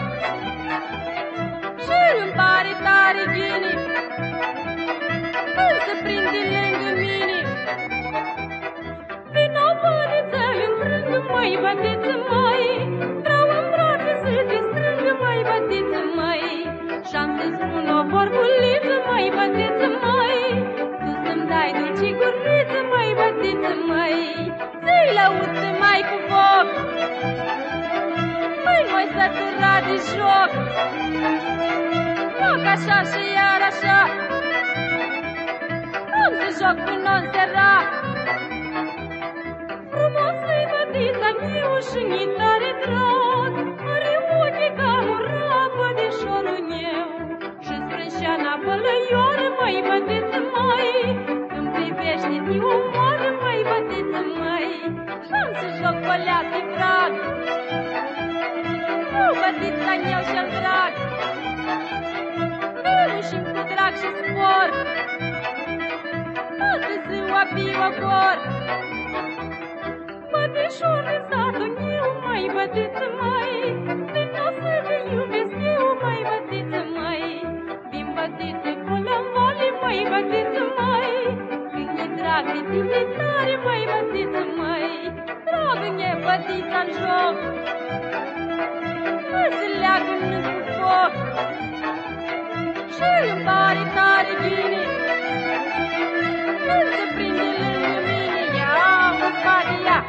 Și îmi pare tare gine, când se prinde lângă mine. Vino, bădiță, măi, bădiță, măi, vreau în brațe să te strâng, măi, bădiță, măi. Și-am să spun o vorbuliță, măi, bădiță, măi. Tu să-mi dai dulce gurniță, măi, bădiță, măi. Să-i lăuță mai cu foc, măi, măi, sătura de joc. Joc așa și iar așa, am să joc până în seara. Frumos-i bădița meu și-mi tare drag, are ochi ca o rabă de șorul meu. Și-ți sprânșeana pălăioară, măi, bădiță, măi, când privește te omoară, măi, bădiță, măi. Și-am să joc pălea de prag, cu bădița meu și-al drag. Berușim cu drag și spor, toată ziua biu gor. Bădișor din satul meu, măi, bădiță, măi, vino să te iubesc eu, măi, bădiță, măi. Vin, bădiță, colea-n vale, măi, bădiță, măi. Când-i drag de tine tare, măi, bădiță, măi. Dragă-ne, bădița-n joc, hai să leagă-ne cu foc. Și îmi pare tare bine, când se prinde lângă mine, ia-o, spate, ia.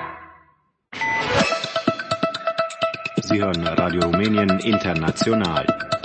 Sie hören Radio Rumänien International.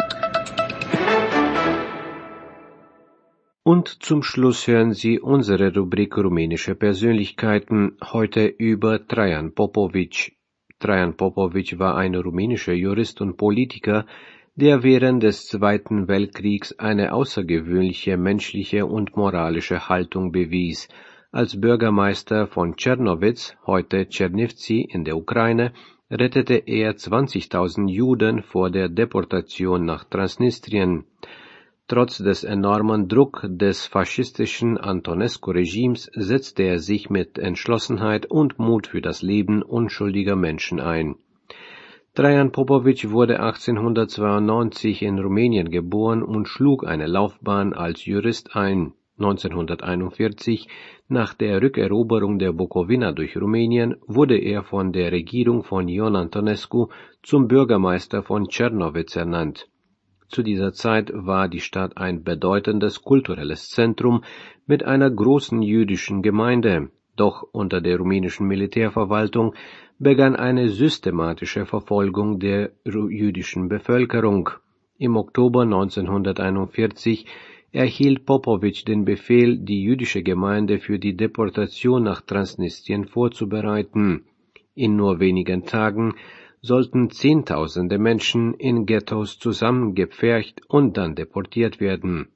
Und zum Schluss hören Sie unsere Rubrik Rumänische Persönlichkeiten, heute über Traian Popovic. Traian Popovic war ein rumänischer Jurist und Politiker, der während des Zweiten Weltkriegs eine außergewöhnliche menschliche und moralische Haltung bewies. Als Bürgermeister von Czernowitz, heute Tschernivtsi in der Ukraine, rettete er zwanzigtausend Juden vor der Deportation nach Transnistrien. Trotz des enormen Druck des faschistischen Antonescu-Regimes setzte er sich mit Entschlossenheit und Mut für das Leben unschuldiger Menschen ein. Traian Popovic wurde achtzehnhundertzweiundneunzig in Rumänien geboren und schlug eine Laufbahn als Jurist ein. neunzehnhunderteinundvierzig, nach der Rückeroberung der Bukowina durch Rumänien, wurde er von der Regierung von Ion Antonescu zum Bürgermeister von Czernowitz ernannt. Zu dieser Zeit war die Stadt ein bedeutendes kulturelles Zentrum mit einer großen jüdischen Gemeinde. Doch unter der rumänischen Militärverwaltung begann eine systematische Verfolgung der jüdischen Bevölkerung. Im Oktober neunzehnhunderteinundvierzig erhielt Popović den Befehl, die jüdische Gemeinde für die Deportation nach Transnistrien vorzubereiten. In nur wenigen Tagen sollten Zehntausende Menschen in Ghettos zusammengepfercht und dann deportiert werden.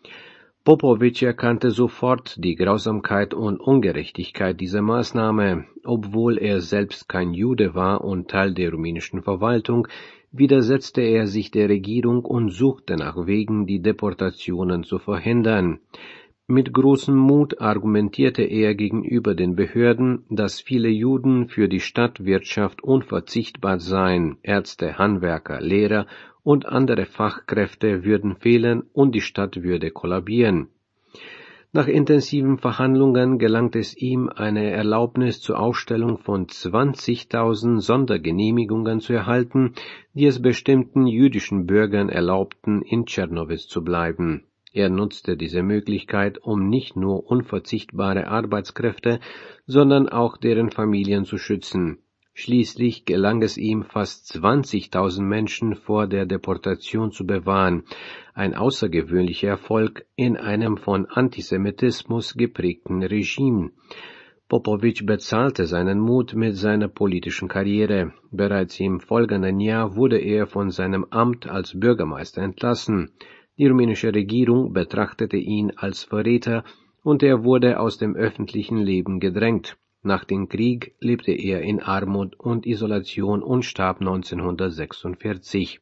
Popović erkannte sofort die Grausamkeit und Ungerechtigkeit dieser Maßnahme. Obwohl er selbst kein Jude war und Teil der rumänischen Verwaltung, widersetzte er sich der Regierung und suchte nach Wegen, die Deportationen zu verhindern. Mit großem Mut argumentierte er gegenüber den Behörden, dass viele Juden für die Stadtwirtschaft unverzichtbar seien, Ärzte, Handwerker, Lehrer und andere Fachkräfte würden fehlen und die Stadt würde kollabieren. Nach intensiven Verhandlungen gelang es ihm, eine Erlaubnis zur Ausstellung von zwanzigtausend Sondergenehmigungen zu erhalten, die es bestimmten jüdischen Bürgern erlaubten, in Czernowitz zu bleiben. Er nutzte diese Möglichkeit, um nicht nur unverzichtbare Arbeitskräfte, sondern auch deren Familien zu schützen. Schließlich gelang es ihm, fast zwanzigtausend Menschen vor der Deportation zu bewahren, ein außergewöhnlicher Erfolg in einem von Antisemitismus geprägten Regime. Popović bezahlte seinen Mut mit seiner politischen Karriere. Bereits im folgenden Jahr wurde er von seinem Amt als Bürgermeister entlassen. Die rumänische Regierung betrachtete ihn als Verräter und er wurde aus dem öffentlichen Leben gedrängt. Nach dem Krieg lebte er in Armut und Isolation und starb neunzehnhundertsechsundvierzig.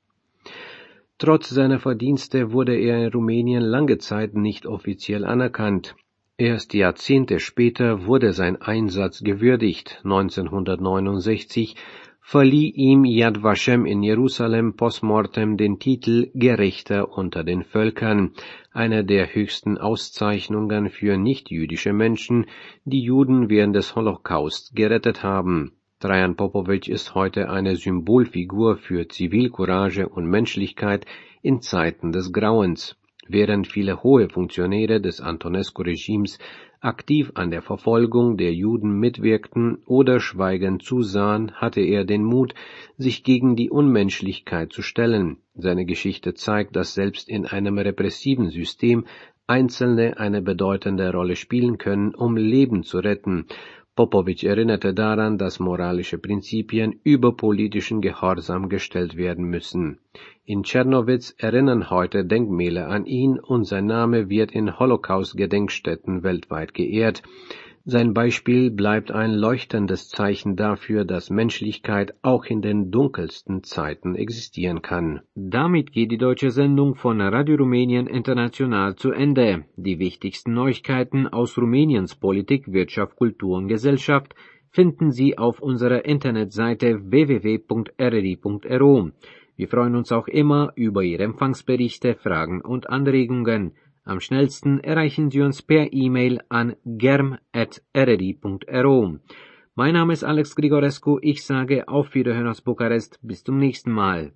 Trotz seiner Verdienste wurde er in Rumänien lange Zeit nicht offiziell anerkannt. Erst Jahrzehnte später wurde sein Einsatz gewürdigt. neunzehnhundertneunundsechzig verlieh ihm Yad Vashem in Jerusalem postmortem den Titel Gerechter unter den Völkern, eine der höchsten Auszeichnungen für nichtjüdische Menschen, die Juden während des Holocaust gerettet haben. Trajan Popović ist heute eine Symbolfigur für Zivilcourage und Menschlichkeit in Zeiten des Grauens. Während viele hohe Funktionäre des Antonescu-Regimes aktiv an der Verfolgung der Juden mitwirkten oder schweigend zusahen, hatte er den Mut, sich gegen die Unmenschlichkeit zu stellen. Seine Geschichte zeigt, dass selbst in einem repressiven System Einzelne eine bedeutende Rolle spielen können, um Leben zu retten. Popović erinnerte daran, dass moralische Prinzipien über politischen Gehorsam gestellt werden müssen. In Czernowitz erinnern heute Denkmäler an ihn und sein Name wird in Holocaust-Gedenkstätten weltweit geehrt. Sein Beispiel bleibt ein leuchtendes Zeichen dafür, dass Menschlichkeit auch in den dunkelsten Zeiten existieren kann. Damit geht die deutsche Sendung von Radio Rumänien International zu Ende. Die wichtigsten Neuigkeiten aus Rumäniens Politik, Wirtschaft, Kultur und Gesellschaft finden Sie auf unserer Internetseite w w w punkt r r i punkt r o. Wir freuen uns auch immer über Ihre Empfangsberichte, Fragen und Anregungen. Am schnellsten erreichen Sie uns per E-Mail an germ at r r i punkt r o. Mein Name ist Alex Grigorescu, ich sage auf Wiederhören aus Bukarest, bis zum nächsten Mal.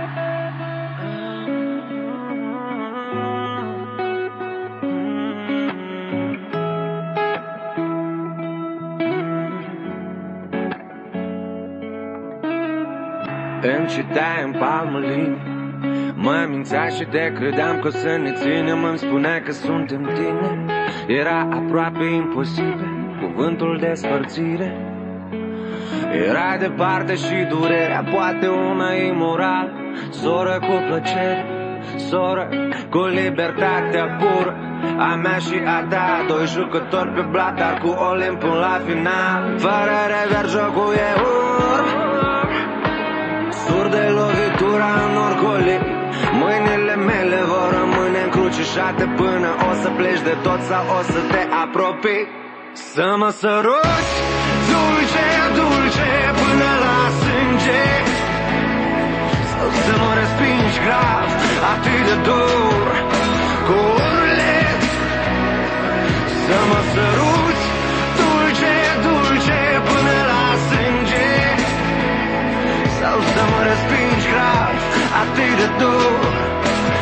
Îmi citeai în palmă linii, mă mințea și te credeam că o să ne ținem. Îmi spunea că suntem tineri, era aproape imposibil cuvântul despărțire. Era departe și durerea, poate una imorală. Soră cu plăcere, soră cu libertatea pură, a mea și a ta, doi jucători pe blat, dar cu Olimp până la final. Fără revers jocul e urmă, sur de lovitura în orcolii. Mâinile mele vor rămâne încrucișate până o să pleci de tot sau o să te apropii. Să mă săruți dulce, dulce până la sânge, sau să mă respingi grav atât de dur cu urlet. Să mă săruți dulce, dulce până la sânge, sau să mă respingi grav atât de dur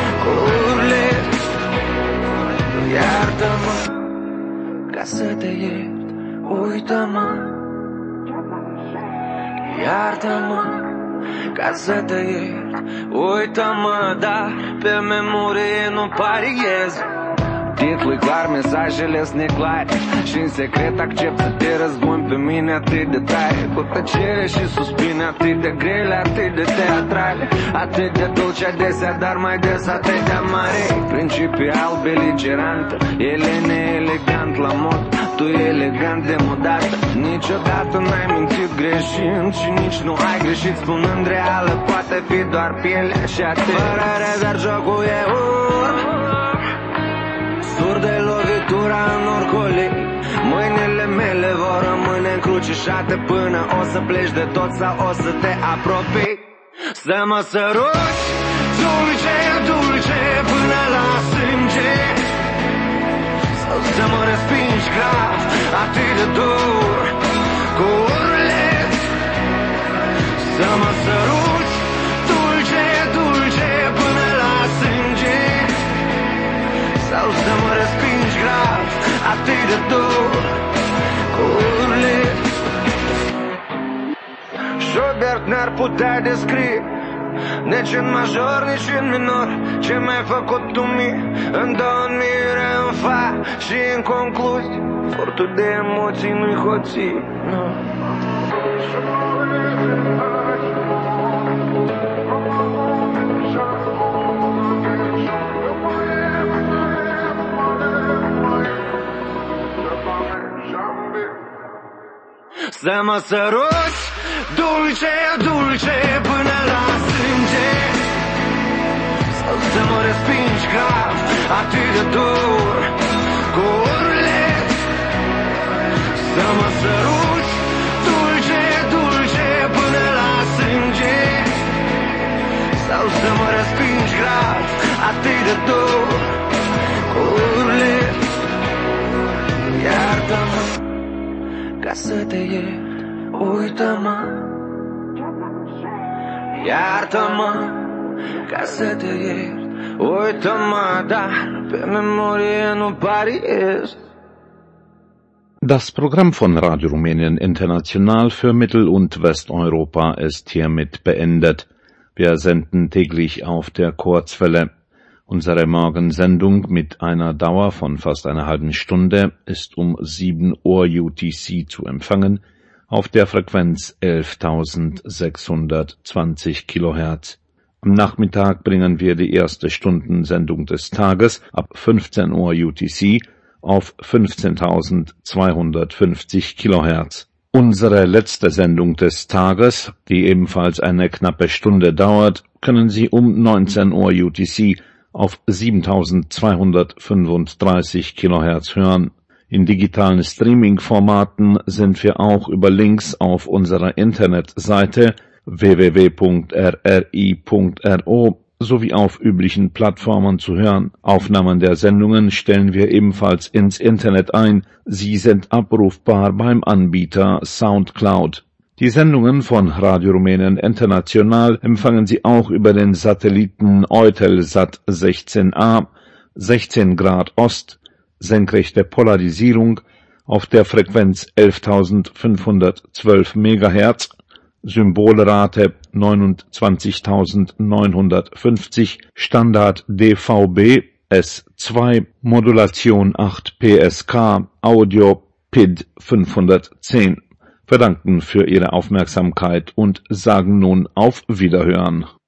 Iartă-mă, iartă-mă, ca să te iert. Uită-mă, dar pe memorie nu pariez. Titlui clar, mesajele sunt neclare și în secret accept să te răzbun pe mine atât de tare. Cu tăcere și suspine atât de grele, atât de teatrale, atât de dulce adesea, dar mai des atât de amare. Principial beligerantă, ele neelegant la mod, tu elegant demodată. Niciodată n-ai mințit greșind și nici nu ai greșit spunând reală. Poate fi doar pielea și atât. Fără rezerv jocul e urmă, sur de lovitura în orcolii. Mâinile mele vor rămâne încrucișate până o să pleci de tot sau o să te apropii. Să mă săruți dulce, dulce până la sânge, sau să mă respingi grav atât de dur cu urlet. Să mă săruți dulce, dulce până la sânge, sau să mă respingi grav atât de dur cu urlet. Schubert n-ar putea descrie, nici în major, nici în minor, ce mi-ai făcut tu mie, în dormire, în fa și în concluzie. Furtul de emoții nu-i hoții, no. Să mă săruți dulce, dulce până la sânge, sau să mă respingi grav atât de dur cu urlet. Să mă săruți dulce, dulce până la sânge, sau să mă respingi grav atât de dur cu urlet. Iartă-mă, ca să te iert. Uită-mă, iartă-mă, ca să te iert. Uită-mă, dar pe memorie nu pariez. Das Programm von Radio Rumänien International für Mittel- und Westeuropa ist hiermit beendet. Wir senden täglich auf der Kurzwelle. Unsere Morgensendung mit einer Dauer von fast einer halben Stunde ist um sieben Uhr U T C zu empfangen auf der Frequenz elftausendsechshundertzwanzig Kilohertz. Am Nachmittag bringen wir die erste Stundensendung des Tages ab fünfzehn Uhr U T C auf fünfzehntausendzweihundertfünfzig Kilohertz. Unsere letzte Sendung des Tages, die ebenfalls eine knappe Stunde dauert, können Sie um neunzehn Uhr U T C auf siebentausendzweihundertfünfunddreißig Kilohertz hören. In digitalen Streaming-Formaten sind wir auch über Links auf unserer Internetseite w w w punkt r r i punkt r o sowie auf üblichen Plattformen zu hören. Aufnahmen der Sendungen stellen wir ebenfalls ins Internet ein. Sie sind abrufbar beim Anbieter Soundcloud. Die Sendungen von Radio Rumänien International empfangen Sie auch über den Satelliten Eutelsat sechzehn A, sechzehn Grad Ost, senkrechte Polarisierung auf der Frequenz elftausendfünfhundertzwölf Megahertz, Symbolrate neunundzwanzigtausendneunhundertfünfzig, Standard D V B S zwei, Modulation acht P S K, Audio P I D fünfhundertzehn. Wir danken für Ihre Aufmerksamkeit und sagen nun auf Wiederhören.